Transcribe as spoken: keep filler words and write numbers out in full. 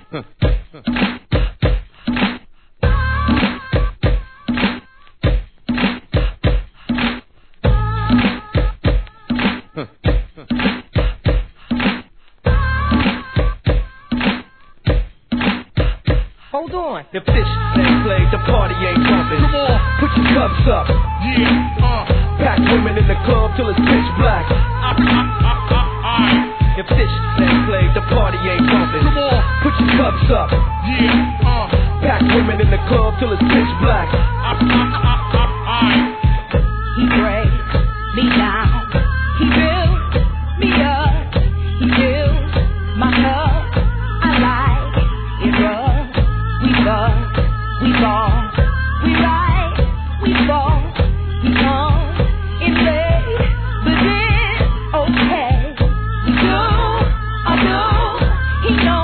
Hold on. If this ain't played, the party ain't bumping. Come on, put your cups up. Yeah, uh. Pack women in the club till it's pitch black. Uh, uh, uh, uh, uh. If this ain't played, the party ain't bumping. Come on, put your cups up. Yeah, uh. Pack women in the club till it's pitch black. Uh, uh, uh, uh, uh. He breaks me down. He builds me up. He fills my cup. I like it rough. We fuck, we fall, we ride, we fall. He comes in late, but then okay. We do, I do, he knows.